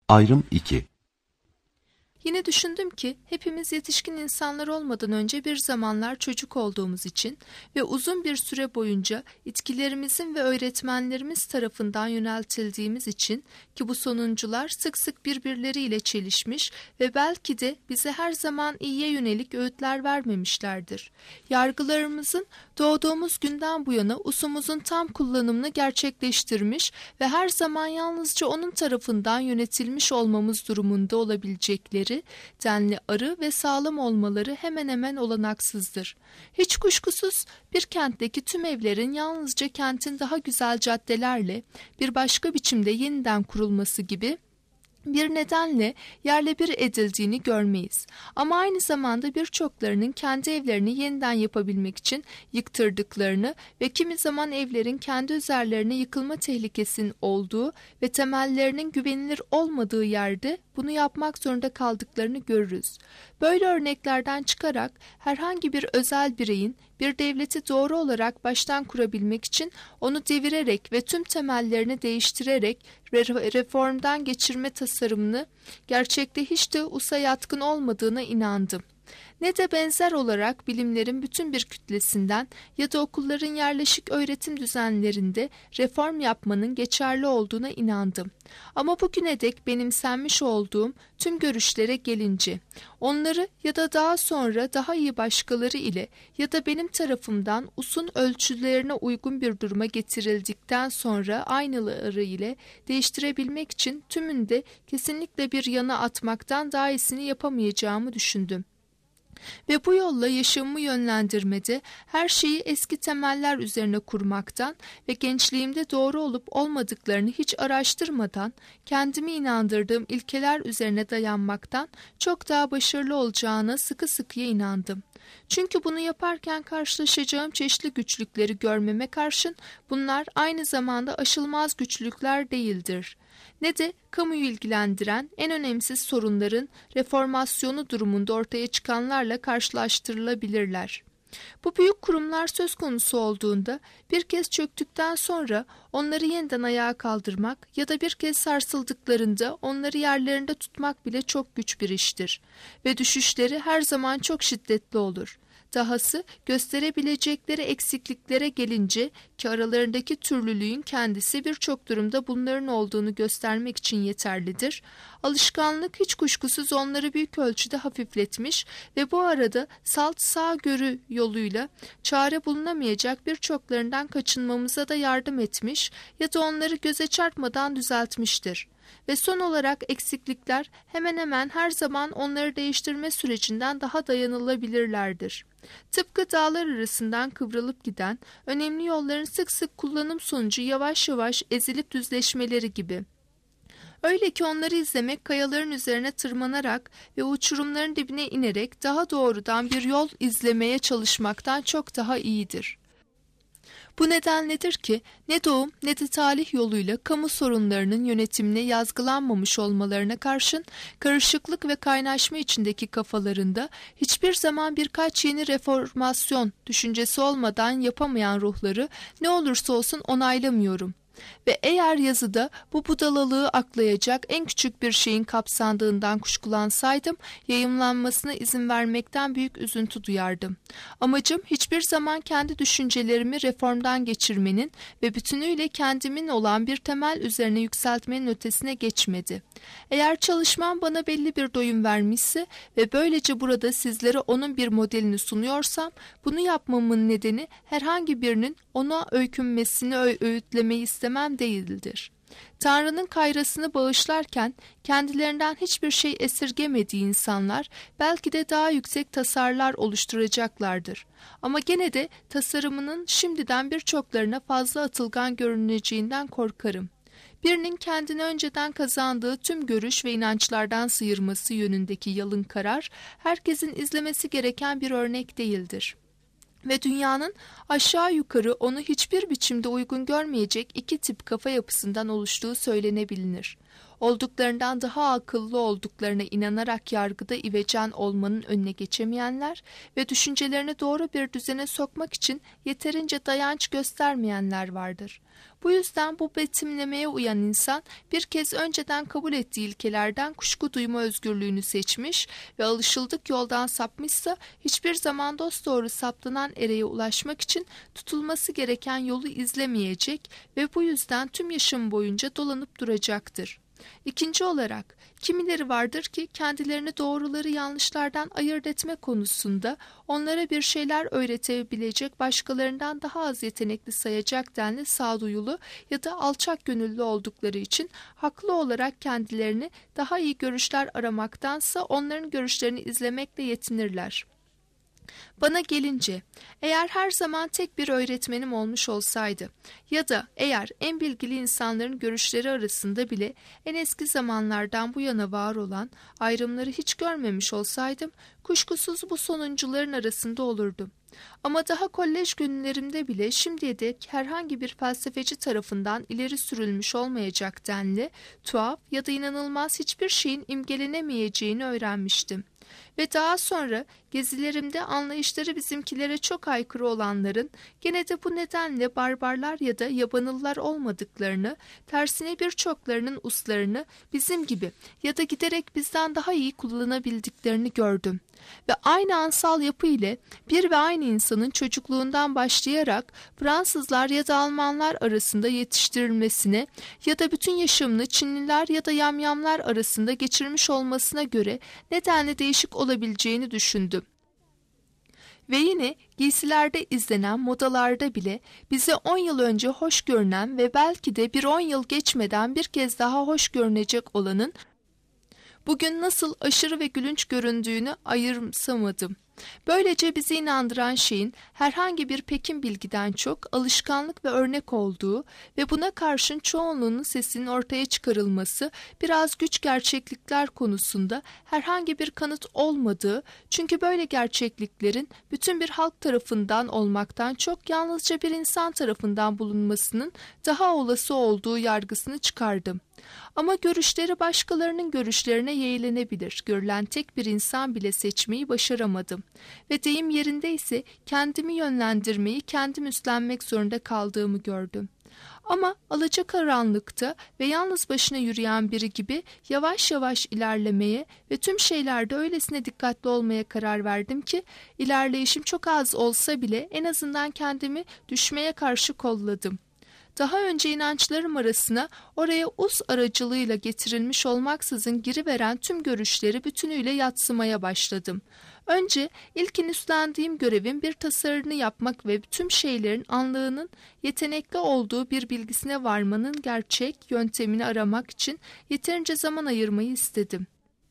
Ayrım 2. Yine düşündüm ki hepimiz yetişkin insanlar olmadan önce bir zamanlar çocuk olduğumuz için ve uzun bir süre boyunca itkilerimizin ve öğretmenlerimiz tarafından yöneltildiğimiz için ki bu sonuncular sık sık birbirleriyle çelişmiş ve belki de bize her zaman iyiye yönelik öğütler vermemişlerdir. Yargılarımızın doğduğumuz günden bu yana usumuzun tam kullanımını gerçekleştirmiş ve her zaman yalnızca onun tarafından yönetilmiş olmamız durumunda olabilecekleri denli arı ve sağlam olmaları hemen hemen olanaksızdır. Hiç kuşkusuz bir kentteki tüm evlerin yalnızca kentin daha güzel caddelerle bir başka biçimde yeniden kurulması gibi bir nedenle yerle bir edildiğini görmeyiz. Ama aynı zamanda birçoklarının kendi evlerini yeniden yapabilmek için yıktırdıklarını ve kimi zaman evlerin kendi üzerlerine yıkılma tehlikesinin olduğu ve temellerinin güvenilir olmadığı yerde bunu yapmak zorunda kaldıklarını görürüz. Böyle örneklerden çıkarak herhangi bir özel bireyin bir devleti doğru olarak baştan kurabilmek için onu devirerek ve tüm temellerini değiştirerek reformdan geçirme tasarımını gerçekte hiç de usa yatkın olmadığına inandım. Ne de benzer olarak bilimlerin bütün bir kütlesinden ya da okulların yerleşik öğretim düzenlerinde reform yapmanın geçerli olduğuna inandım. Ama bugüne dek benimsenmiş olduğum tüm görüşlere gelince, onları ya da daha sonra daha iyi başkaları ile ya da benim tarafımdan usun ölçülerine uygun bir duruma getirildikten sonra aynıları ile değiştirebilmek için tümünde kesinlikle bir yana atmaktan daha iyisini yapamayacağımı düşündüm. Ve bu yolla yaşamımı yönlendirmede her şeyi eski temeller üzerine kurmaktan ve gençliğimde doğru olup olmadıklarını hiç araştırmadan kendimi inandırdığım ilkeler üzerine dayanmaktan çok daha başarılı olacağına sıkı sıkıya inandım. Çünkü bunu yaparken karşılaşacağım çeşitli güçlükleri görmeme karşın bunlar aynı zamanda aşılmaz güçlükler değildir. Ne de kamuyu ilgilendiren en önemsiz sorunların reformasyonu durumunda ortaya çıkanlarla karşılaştırılabilirler. Bu büyük kurumlar söz konusu olduğunda bir kez çöktükten sonra onları yeniden ayağa kaldırmak ya da bir kez sarsıldıklarında onları yerlerinde tutmak bile çok güç bir iştir ve düşüşleri her zaman çok şiddetli olur. Dahası gösterebilecekleri eksikliklere gelince ki aralarındaki türlülüğün kendisi birçok durumda bunların olduğunu göstermek için yeterlidir. Alışkanlık hiç kuşkusuz onları büyük ölçüde hafifletmiş ve bu arada salt sağgörü yoluyla çare bulunamayacak birçoklarından kaçınmamıza da yardım etmiş ya da onları göze çarpmadan düzeltmiştir. Ve son olarak eksiklikler hemen hemen her zaman onları değiştirme sürecinden daha dayanılabilirlerdir. Tıpkı dağlar arasından kıvrılıp giden önemli yolların sık sık kullanım sonucu yavaş yavaş ezilip düzleşmeleri gibi. Öyle ki onları izlemek kayaların üzerine tırmanarak ve uçurumların dibine inerek daha doğrudan bir yol izlemeye çalışmaktan çok daha iyidir. Bu nedenledir ki ne doğum ne de talih yoluyla kamu sorunlarının yönetimine yazgılanmamış olmalarına karşın karışıklık ve kaynaşma içindeki kafalarında hiçbir zaman birkaç yeni reformasyon düşüncesi olmadan yapamayan ruhları ne olursa olsun onaylamıyorum. Ve eğer yazıda bu budalalığı aklayacak en küçük bir şeyin kapsandığından kuşkulansaydım, yayımlanmasına izin vermekten büyük üzüntü duyardım. Amacım hiçbir zaman kendi düşüncelerimi reformdan geçirmenin ve bütünüyle kendimin olan bir temel üzerine yükseltmenin ötesine geçmedi. Eğer çalışmam bana belli bir doyum vermişse ve böylece burada sizlere onun bir modelini sunuyorsam, bunu yapmamın nedeni herhangi birinin ona öykünmesini öğütlemeyi istemem değildir. Tanrı'nın kayrasını bağışlarken kendilerinden hiçbir şey esirgemediği insanlar belki de daha yüksek tasarlar oluşturacaklardır. Ama gene de tasarımının şimdiden birçoklarına fazla atılgan görüneceğinden korkarım. Birinin kendini önceden kazandığı tüm görüş ve inançlardan sıyırması yönündeki yalın karar, herkesin izlemesi gereken bir örnek değildir. Ve dünyanın aşağı yukarı onu hiçbir biçimde uygun görmeyecek iki tip kafa yapısından oluştuğu söylenebilir. olduklarından daha akıllı olduklarına inanarak yargıda ivecen olmanın önüne geçemeyenler ve düşüncelerini doğru bir düzene sokmak için yeterince dayanç göstermeyenler vardır. Bu yüzden bu betimlemeye uyan insan bir kez önceden kabul ettiği ilkelerden kuşku duyma özgürlüğünü seçmiş ve alışıldık yoldan sapmışsa hiçbir zaman dosdoğru saptanan ereğe ulaşmak için tutulması gereken yolu izlemeyecek ve bu yüzden tüm yaşam boyunca dolanıp duracaktır. İkinci olarak, kimileri vardır ki kendilerini doğruları yanlışlardan ayırt etme konusunda onlara bir şeyler öğretebilecek başkalarından daha az yetenekli sayacak denli sağduyulu ya da alçak gönüllü oldukları için haklı olarak kendilerini daha iyi görüşler aramaktansa onların görüşlerini izlemekle yetinirler. Bana gelince, eğer her zaman tek bir öğretmenim olmuş olsaydı ya da eğer en bilgili insanların görüşleri arasında bile en eski zamanlardan bu yana var olan ayrımları hiç görmemiş olsaydım, kuşkusuz bu sonuncuların arasında olurdum. Ama daha kolej günlerimde bile şimdiye dek herhangi bir felsefeci tarafından ileri sürülmüş olmayacak denli, tuhaf ya da inanılmaz hiçbir şeyin imgelenemeyeceğini öğrenmiştim. Ve daha sonra gezilerimde anlayışları bizimkilere çok aykırı olanların gene de bu nedenle barbarlar ya da yabanıllar olmadıklarını, tersine birçoklarının uslarını bizim gibi ya da giderek bizden daha iyi kullanabildiklerini gördüm. Ve aynı ansal yapı ile bir ve aynı insanın çocukluğundan başlayarak Fransızlar ya da Almanlar arasında yetiştirilmesine ya da bütün yaşamını Çinliler ya da yamyamlar arasında geçirmiş olmasına göre nedenle değişik olabileceğini düşündüm. Ve yine giysilerde izlenen modalarda bile bize 10 yıl önce hoş görünen ve belki de bir 10 yıl geçmeden bir kez daha hoş görünecek olanın bugün nasıl aşırı ve gülünç göründüğünü ayırsamadım. Böylece bizi inandıran şeyin herhangi bir pekin bilgiden çok alışkanlık ve örnek olduğu ve buna karşın çoğunluğunun sesinin ortaya çıkarılması biraz güç gerçeklikler konusunda herhangi bir kanıt olmadığı, çünkü böyle gerçekliklerin bütün bir halk tarafından olmaktan çok yalnızca bir insan tarafından bulunmasının daha olası olduğu yargısını çıkardım. Ama görüşleri başkalarının görüşlerine yeğlenebilir. Görülen tek bir insan bile seçmeyi başaramadım. Ve deyim yerindeyse kendimi yönlendirmeyi kendim üstlenmek zorunda kaldığımı gördüm. Ama alacakaranlıkta ve yalnız başına yürüyen biri gibi yavaş yavaş ilerlemeye ve tüm şeylerde öylesine dikkatli olmaya karar verdim ki ilerleyişim çok az olsa bile en azından kendimi düşmeye karşı kolladım. Daha önce inançlarım arasına oraya us aracılığıyla getirilmiş olmaksızın giriveren tüm görüşleri bütünüyle yadsımaya başladım. Önce ilkin üstlendiğim görevin bir tasarını yapmak ve tüm şeylerin anlığının yetenekli olduğu bir bilgisine varmanın gerçek yöntemini aramak için yeterince zaman ayırmayı istedim.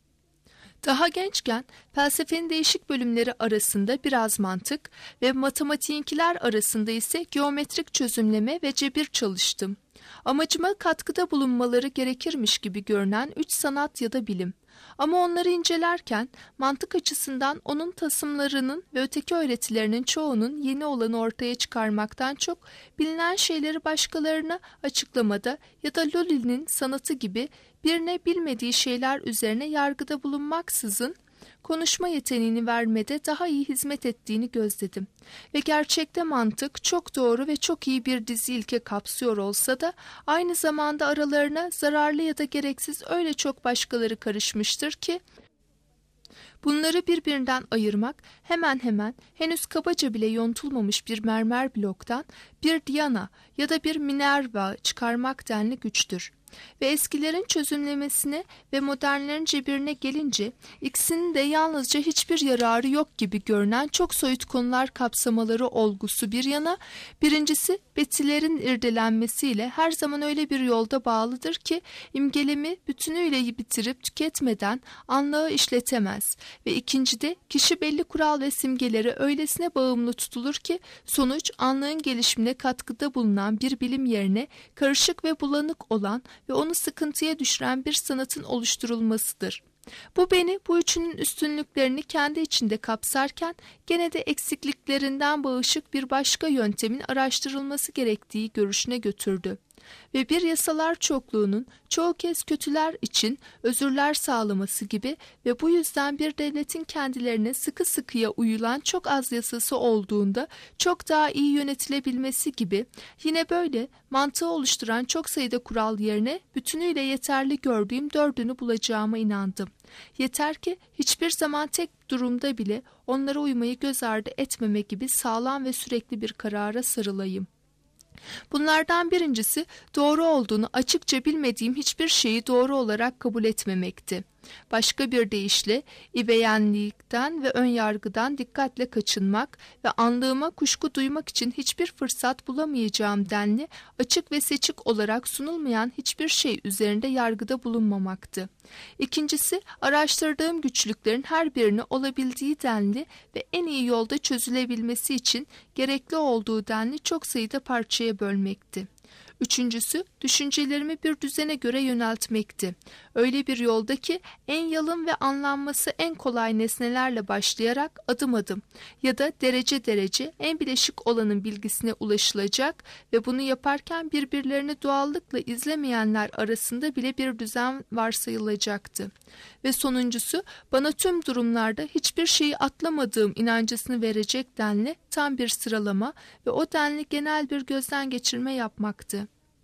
Daha gençken felsefenin değişik bölümleri arasında biraz mantık ve matematiğinkiler arasında ise geometrik çözümleme ve cebir çalıştım. Amacıma katkıda bulunmaları gerekirmiş gibi görünen 3 sanat ya da bilim. Ama onları incelerken mantık açısından onun tasımlarının ve öteki öğretilerinin çoğunun yeni olanı ortaya çıkarmaktan çok bilinen şeyleri başkalarına açıklamada ya da Lully'nin sanatı gibi birine bilmediği şeyler üzerine yargıda bulunmaksızın konuşma yeteneğini vermede daha iyi hizmet ettiğini gözledim. Ve gerçekte mantık çok doğru ve çok iyi bir dizi ilke kapsıyor olsa da aynı zamanda aralarına zararlı ya da gereksiz öyle çok başkaları karışmıştır ki bunları birbirinden ayırmak hemen hemen henüz kabaca bile yontulmamış bir mermer bloktan bir Diana ya da bir Minerva çıkarmak denli güçtür. Ve eskilerin çözümlemesine ve modernlerin cebirine gelince ikisinin de yalnızca hiçbir yararı yok gibi görünen çok soyut konular kapsamaları olgusu bir yana, birincisi betilerin irdelenmesiyle her zaman öyle bir yolda bağlıdır ki imgelemi bütünüyle bitirip tüketmeden anlığı işletemez ve ikincide kişi belli kural ve simgelere öylesine bağımlı tutulur ki sonuç anlığın gelişimine katkıda bulunan bir bilim yerine karışık ve bulanık olan ve onu sıkıntıya düşüren bir sanatın oluşturulmasıdır. Bu beni bu üçünün üstünlüklerini kendi içinde kapsarken gene de eksikliklerinden bağışık bir başka yöntemin araştırılması gerektiği görüşüne götürdü. Ve bir yasalar çokluğunun çoğu kez kötüler için özürler sağlaması gibi ve bu yüzden bir devletin kendilerine sıkı sıkıya uyulan çok az yasası olduğunda çok daha iyi yönetilebilmesi gibi, yine böyle mantığı oluşturan çok sayıda kural yerine bütünüyle yeterli gördüğüm 4'ünü bulacağıma inandım. Yeter ki hiçbir zaman tek durumda bile onlara uymayı göz ardı etmeme gibi sağlam ve sürekli bir karara sarılayım. Bunlardan birincisi, doğru olduğunu açıkça bilmediğim hiçbir şeyi doğru olarak kabul etmemekti. Başka bir deyişle, ibeyenlikten ve önyargıdan dikkatle kaçınmak ve anlığıma kuşku duymak için hiçbir fırsat bulamayacağım denli açık ve seçik olarak sunulmayan hiçbir şey üzerinde yargıda bulunmamaktı. İkincisi, araştırdığım güçlüklerin her birini olabildiği denli ve en iyi yolda çözülebilmesi için gerekli olduğu denli çok sayıda parçaya bölmekti. Üçüncüsü, düşüncelerimi bir düzene göre yöneltmekti. Öyle bir yolda ki en yalın ve anlanması en kolay nesnelerle başlayarak adım adım ya da derece derece en bileşik olanın bilgisine ulaşılacak ve bunu yaparken birbirlerini doğallıkla izlemeyenler arasında bile bir düzen varsayılacaktı. Ve sonuncusu, bana tüm durumlarda hiçbir şeyi atlamadığım inancısını verecek denli tam bir sıralama ve o denli genel bir gözden geçirme yapmaktı.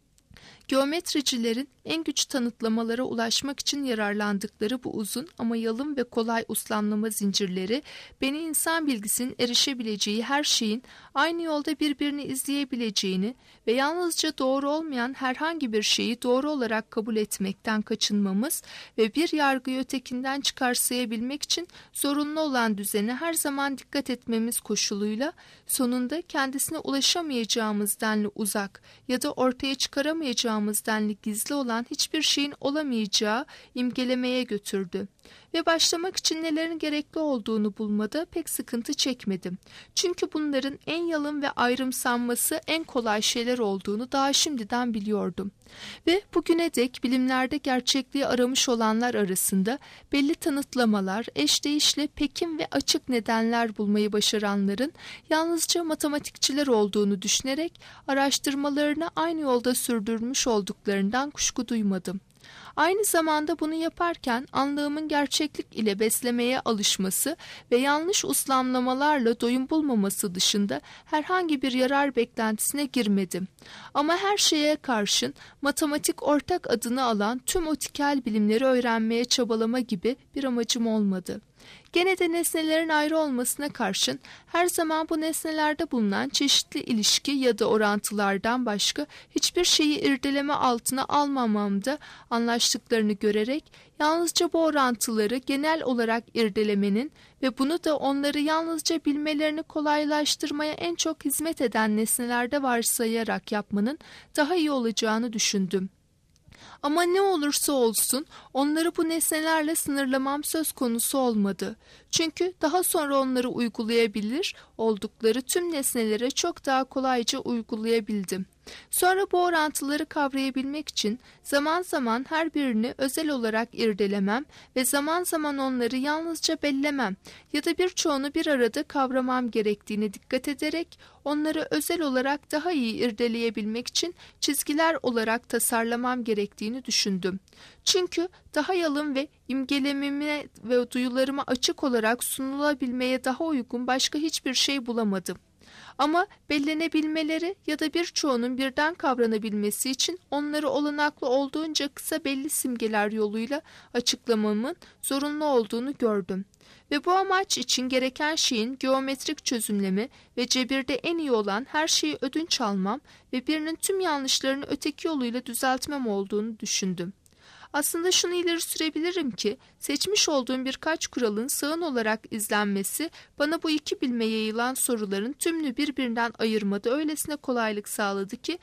Geometricilerin en güç tanıtlamalara ulaşmak için yararlandıkları bu uzun ama yalın ve kolay uslamlama zincirleri, beni insan bilgisinin erişebileceği her şeyin aynı yolda birbirini izleyebileceğini ve yalnızca doğru olmayan herhangi bir şeyi doğru olarak kabul etmekten kaçınmamız ve bir yargıyı ötekinden çıkarsayabilmek için zorunlu olan düzene her zaman dikkat etmemiz koşuluyla, sonunda kendisine ulaşamayacağımız denli uzak ya da ortaya çıkaramayacağımız denli gizli olan hiçbir şeyin olamayacağı imgelemeye götürdü. Ve başlamak için nelerin gerekli olduğunu bulmada pek sıkıntı çekmedim. Çünkü bunların en yalın ve ayrımsanması en kolay şeyler olduğunu daha şimdiden biliyordum. Ve bugüne dek bilimlerde gerçekliği aramış olanlar arasında belli tanıtlamalar, eşdeğişle pekin ve açık nedenler bulmayı başaranların yalnızca matematikçiler olduğunu düşünerek araştırmalarını aynı yolda sürdürmüş olduklarından kuşku duymadım. Aynı zamanda bunu yaparken anlığımın gerçeklik ile beslemeye alışması ve yanlış uslamlamalarla doyum bulmaması dışında herhangi bir yarar beklentisine girmedim. Ama her şeye karşın matematik ortak adını alan tüm o tikel bilimleri öğrenmeye çabalama gibi bir amacım olmadı. Gene de nesnelerin ayrı olmasına karşın her zaman bu nesnelerde bulunan çeşitli ilişki ya da orantılardan başka hiçbir şeyi irdeleme altına almamamda anlaştıklarını görerek yalnızca bu orantıları genel olarak irdelemenin ve bunu da onları yalnızca bilmelerini kolaylaştırmaya en çok hizmet eden nesnelerde varsayarak yapmanın daha iyi olacağını düşündüm. Ama ne olursa olsun onları bu nesnelerle sınırlamam söz konusu olmadı. Çünkü daha sonra onları uygulayabilir oldukları tüm nesnelere çok daha kolayca uygulayabildim. Sonra bu orantıları kavrayabilmek için zaman zaman her birini özel olarak irdelemem ve zaman zaman onları yalnızca bellemem ya da birçoğunu bir arada kavramam gerektiğine dikkat ederek onları özel olarak daha iyi irdeleyebilmek için çizgiler olarak tasarlamam gerektiğini düşündüm. Çünkü daha yalın ve imgelemime ve duyularıma açık olarak sunulabilmeye daha uygun başka hiçbir şey bulamadım. Ama bellenebilmeleri ya da birçoğunun birden kavranabilmesi için onları olanaklı olduğunca kısa belli simgeler yoluyla açıklamamın zorunlu olduğunu gördüm. Ve bu amaç için gereken şeyin geometrik çözümlemi ve cebirde en iyi olan her şeyi ödünç almam ve birinin tüm yanlışlarını öteki yoluyla düzeltmem olduğunu düşündüm. Aslında şunu ileri sürebilirim ki seçmiş olduğum birkaç kuralın sağın olarak izlenmesi bana bu iki bilme yayılan soruların tümünü birbirinden ayırmada öylesine kolaylık sağladı ki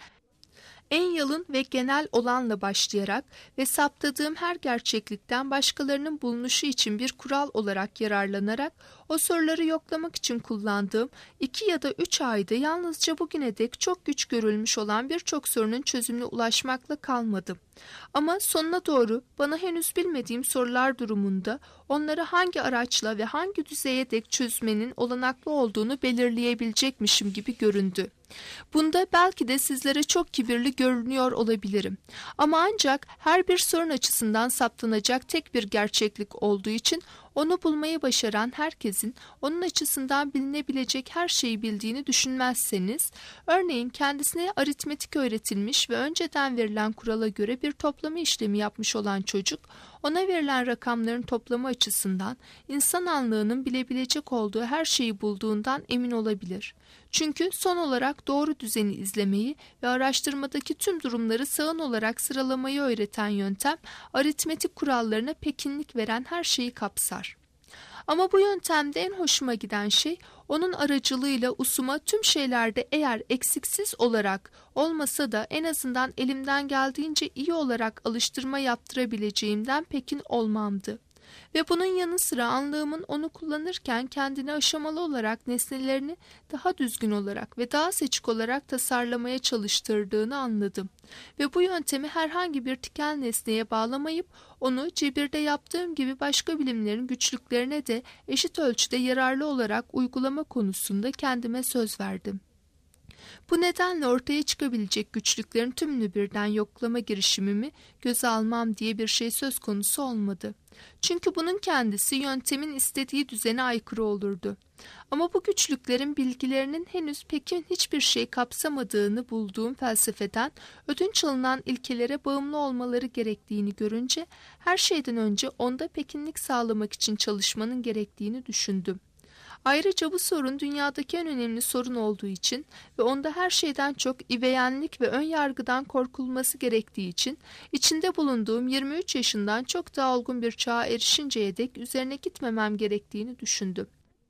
en yalın ve genel olanla başlayarak ve saptadığım her gerçeklikten başkalarının bulunuşu için bir kural olarak yararlanarak o soruları yoklamak için kullandığım 2 ya da 3 ayda yalnızca bugüne dek çok güç görülmüş olan birçok sorunun çözümüne ulaşmakla kalmadım. Ama sonuna doğru bana henüz bilmediğim sorular durumunda onları hangi araçla ve hangi düzeye dek çözmenin olanaklı olduğunu belirleyebilecekmişim gibi göründü. Bunda belki de sizlere çok kibirli görünüyor olabilirim. Ama ancak her bir sorun açısından saptanacak tek bir gerçeklik olduğu için onu bulmayı başaran herkesin onun açısından bilinebilecek her şeyi bildiğini düşünmezseniz, örneğin kendisine aritmetik öğretilmiş ve önceden verilen kurala göre bir toplama işlemi yapmış olan çocuk, ona verilen rakamların toplamı açısından insan anlığının bilebilecek olduğu her şeyi bulduğundan emin olabilir. Çünkü son olarak doğru düzeni izlemeyi ve araştırmadaki tüm durumları sağın olarak sıralamayı öğreten yöntem, aritmetik kurallarına pekinlik veren her şeyi kapsar. Ama bu yöntemde en hoşuma giden şey, onun aracılığıyla usuma tüm şeylerde eğer eksiksiz olarak olmasa da en azından elimden geldiğince iyi olarak alıştırma yaptırabileceğimden pekin olmamdı. Ve bunun yanı sıra anlığımın onu kullanırken kendini aşamalı olarak nesnelerini daha düzgün olarak ve daha seçik olarak tasarlamaya çalıştırdığını anladım. Ve bu yöntemi herhangi bir tikel nesneye bağlamayıp onu cebirde yaptığım gibi başka bilimlerin güçlüklerine de eşit ölçüde yararlı olarak uygulama konusunda kendime söz verdim. Bu nedenle ortaya çıkabilecek güçlüklerin tümünü birden yoklama girişimimi göze almam diye bir şey söz konusu olmadı. Çünkü bunun kendisi yöntemin istediği düzene aykırı olurdu. Ama bu güçlüklerin bilgilerinin henüz Pekin hiçbir şey kapsamadığını bulduğum felsefeden ödünç alınan ilkelere bağımlı olmaları gerektiğini görünce her şeyden önce onda Pekinlik sağlamak için çalışmanın gerektiğini düşündüm. Ayrıca bu sorun dünyadaki en önemli sorun olduğu için ve onda her şeyden çok iveyenlik ve ön yargıdan korkulması gerektiği için içinde bulunduğum 23 yaşından çok daha olgun bir çağa erişinceye dek üzerine gitmemem gerektiğini düşündüm.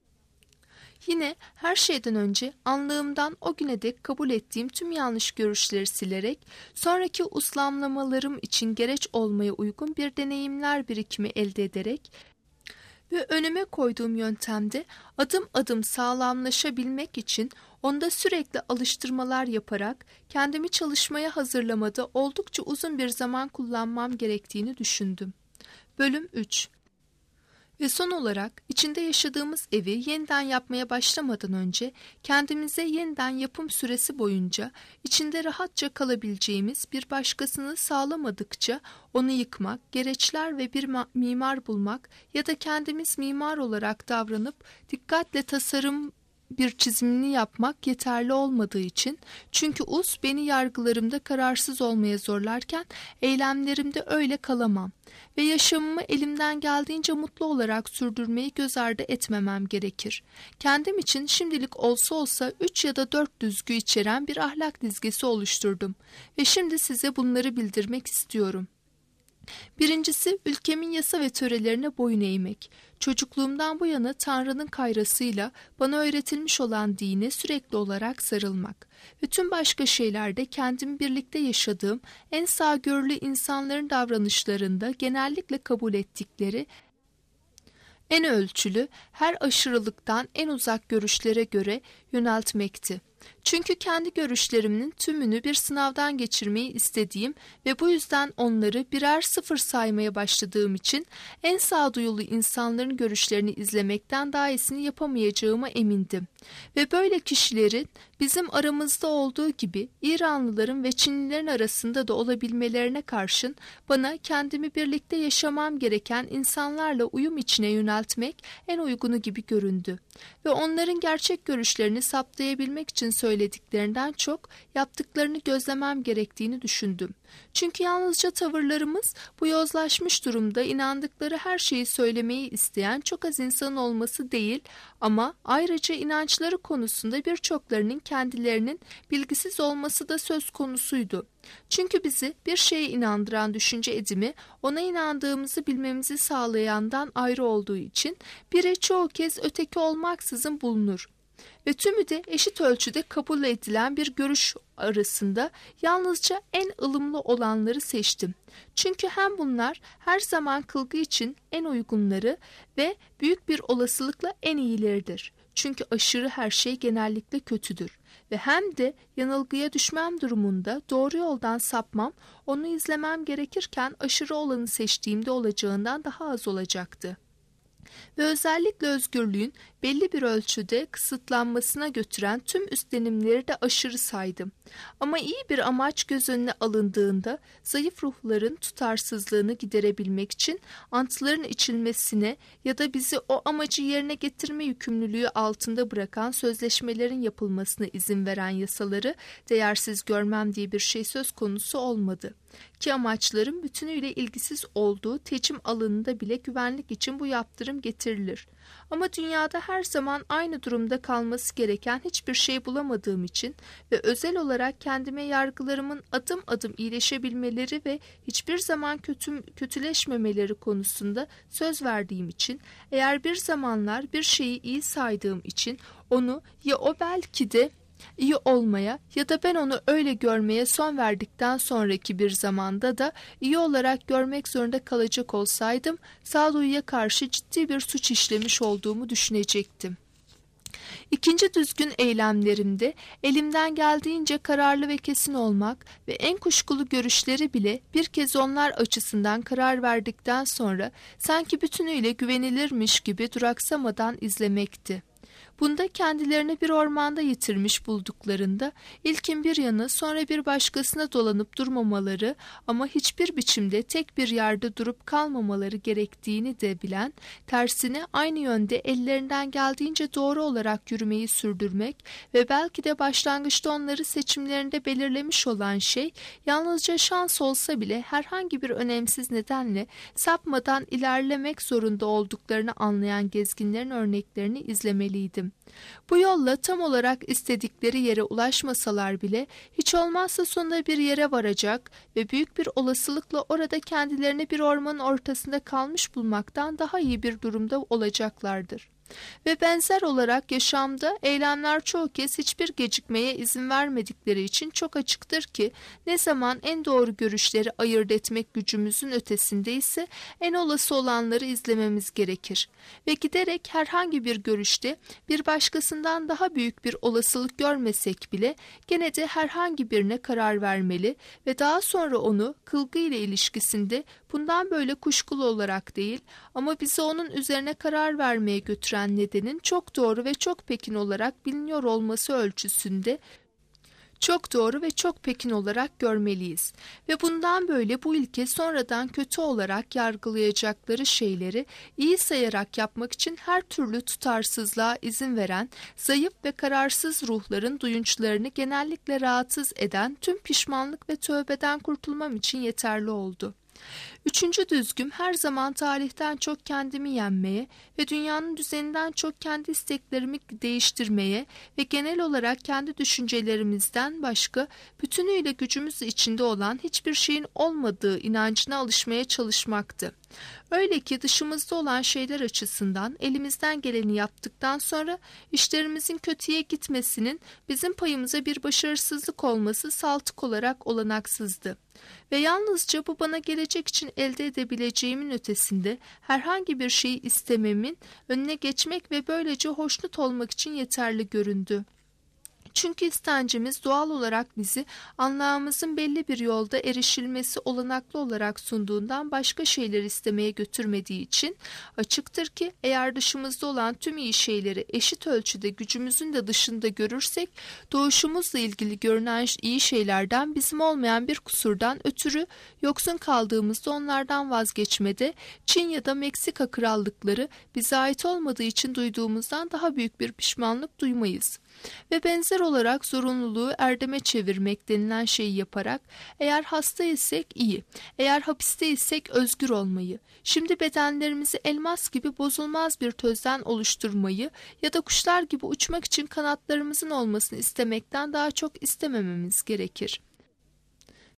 Yine her şeyden önce anlığımdan o güne dek kabul ettiğim tüm yanlış görüşleri silerek sonraki uslamlamalarım için gereç olmaya uygun bir deneyimler birikimi elde ederek ve önüme koyduğum yöntemde adım adım sağlamlaşabilmek için onda sürekli alıştırmalar yaparak kendimi çalışmaya hazırlamada oldukça uzun bir zaman kullanmam gerektiğini düşündüm. Bölüm 3. Ve son olarak içinde yaşadığımız evi yeniden yapmaya başlamadan önce kendimize yeniden yapım süresi boyunca içinde rahatça kalabileceğimiz bir başkasını sağlamadıkça onu yıkmak, gereçler ve bir mimar bulmak ya da kendimiz mimar olarak davranıp dikkatle tasarım bir çizimini yapmak yeterli olmadığı için, çünkü beni yargılarımda kararsız olmaya zorlarken eylemlerimde öyle kalamam ve yaşamımı elimden geldiğince mutlu olarak sürdürmeyi göz ardı etmemem gerekir. Kendim için şimdilik olsa 3 ya da 4 düzgü içeren bir ahlak dizgesi oluşturdum ve şimdi size bunları bildirmek istiyorum. Birincisi, ülkemin yasa ve törelerine boyun eğmek. Çocukluğumdan bu yana Tanrı'nın kayrasıyla bana öğretilmiş olan dine sürekli olarak sarılmak ve tüm başka şeylerde kendimi birlikte yaşadığım en sağgörülü insanların davranışlarında genellikle kabul ettikleri en ölçülü, her aşırılıktan en uzak görüşlere göre yöneltmekti. Çünkü kendi görüşlerimin tümünü bir sınavdan geçirmeyi istediğim ve bu yüzden onları birer sıfır saymaya başladığım için en sağduyulu insanların görüşlerini izlemekten daha iyisini yapamayacağıma emindim. Ve böyle kişilerin bizim aramızda olduğu gibi İranlıların ve Çinlilerin arasında da olabilmelerine karşın bana kendimi birlikte yaşamam gereken insanlarla uyum içine yöneltmek en uygunu gibi göründü. Ve onların gerçek görüşlerini saptayabilmek için söylediklerinden çok yaptıklarını gözlemem gerektiğini düşündüm. Çünkü yalnızca tavırlarımız bu yozlaşmış durumda inandıkları her şeyi söylemeyi isteyen çok az insanın olması değil, ama ayrıca inançları konusunda birçoklarının kendilerinin bilgisiz olması da söz konusuydu. Çünkü bizi bir şeye inandıran düşünce edimi ona inandığımızı bilmemizi sağlayandan ayrı olduğu için biri çoğu kez öteki olmaksızın bulunur. ve tümü de eşit ölçüde kabul edilen bir görüş arasında yalnızca en ılımlı olanları seçtim. Çünkü hem bunlar her zaman kılgı için en uygunları ve büyük bir olasılıkla en iyileridir. Çünkü aşırı her şey genellikle kötüdür. Ve hem de yanılgıya düşmem durumunda doğru yoldan sapmam, onu izlemem gerekirken aşırı olanı seçtiğimde olacağından daha az olacaktı. Ve özellikle özgürlüğün belli bir ölçüde kısıtlanmasına götüren tüm üstlenimleri de aşırı saydım. Ama iyi bir amaç göz önüne alındığında zayıf ruhların tutarsızlığını giderebilmek için antların içilmesine ya da bizi o amacı yerine getirme yükümlülüğü altında bırakan sözleşmelerin yapılmasına izin veren yasaları değersiz görmem diye bir şey söz konusu olmadı. Ki amaçların bütünüyle ilgisiz olduğu tecim alanında bile güvenlik için bu yaptırım getirilir. Ama dünyada her zaman aynı durumda kalması gereken hiçbir şey bulamadığım için ve özel olarak kendime yargılarımın adım adım iyileşebilmeleri ve hiçbir zaman kötüleşmemeleri konusunda söz verdiğim için, eğer bir zamanlar bir şeyi iyi saydığım için onu ya o belki de iyi olmaya ya da ben onu öyle görmeye son verdikten sonraki bir zamanda da iyi olarak görmek zorunda kalacak olsaydım, sağduyuya karşı ciddi bir suç işlemiş olduğumu düşünecektim. İkinci düzgün eylemlerimde elimden geldiğince kararlı ve kesin olmak ve en kuşkulu görüşleri bile bir kez onlar açısından karar verdikten sonra sanki bütünüyle güvenilirmiş gibi duraksamadan izlemekti. Bunda kendilerini bir ormanda yitirmiş bulduklarında ilkin bir yana sonra bir başkasına dolanıp durmamaları ama hiçbir biçimde tek bir yerde durup kalmamaları gerektiğini de bilen, tersine aynı yönde ellerinden geldiğince doğru olarak yürümeyi sürdürmek ve belki de başlangıçta onları seçimlerinde belirlemiş olan şey yalnızca şans olsa bile herhangi bir önemsiz nedenle sapmadan ilerlemek zorunda olduklarını anlayan gezginlerin örneklerini izlemeliydim. Bu yolla tam olarak istedikleri yere ulaşmasalar bile hiç olmazsa sonunda bir yere varacak ve büyük bir olasılıkla orada kendilerini bir ormanın ortasında kalmış bulmaktan daha iyi bir durumda olacaklardır. Ve benzer olarak yaşamda eylemler çoğu kez hiçbir gecikmeye izin vermedikleri için çok açıktır ki ne zaman en doğru görüşleri ayırt etmek gücümüzün ötesindeyse en olası olanları izlememiz gerekir. Ve giderek herhangi bir görüşte bir başkasından daha büyük bir olasılık görmesek bile gene de herhangi birine karar vermeli ve daha sonra onu kılgı ile ilişkisinde bundan böyle kuşkulu olarak değil ama bizi onun üzerine karar vermeye götüren nedenin çok doğru ve çok pekin olarak biliniyor olması ölçüsünde çok doğru ve çok pekin olarak görmeliyiz. Ve bundan böyle bu ilke sonradan kötü olarak yargılayacakları şeyleri iyi sayarak yapmak için her türlü tutarsızlığa izin veren, zayıf ve kararsız ruhların duyunçlarını genellikle rahatsız eden tüm pişmanlık ve tövbeden kurtulmam için yeterli oldu. Üçüncü düzgüm her zaman tarihten çok kendimi yenmeye ve dünyanın düzeninden çok kendi isteklerimi değiştirmeye ve genel olarak kendi düşüncelerimizden başka bütünüyle gücümüz içinde olan hiçbir şeyin olmadığı inancına alışmaya çalışmaktı. Öyle ki dışımızda olan şeyler açısından elimizden geleni yaptıktan sonra işlerimizin kötüye gitmesinin bizim payımıza bir başarısızlık olması saltık olarak olanaksızdı. Ve yalnızca bu bana gelecek için elde edebileceğimin ötesinde herhangi bir şeyi istememin önüne geçmek ve böylece hoşnut olmak için yeterli göründü. Çünkü istencimiz doğal olarak bizi anlamımızın belli bir yolda erişilmesi olanaklı olarak sunduğundan başka şeyler istemeye götürmediği için açıktır ki eğer dışımızda olan tüm iyi şeyleri eşit ölçüde gücümüzün de dışında görürsek doğuşumuzla ilgili görünen iyi şeylerden bizim olmayan bir kusurdan ötürü yoksun kaldığımızda onlardan vazgeçmede Çin ya da Meksika krallıkları bize ait olmadığı için duyduğumuzdan daha büyük bir pişmanlık duymayız. Ve benzer olarak zorunluluğu erdeme çevirmek denilen şeyi yaparak eğer hasta isek iyi, eğer hapiste isek özgür olmayı, şimdi bedenlerimizi elmas gibi bozulmaz bir tözden oluşturmayı ya da kuşlar gibi uçmak için kanatlarımızın olmasını istemekten daha çok istemememiz gerekir.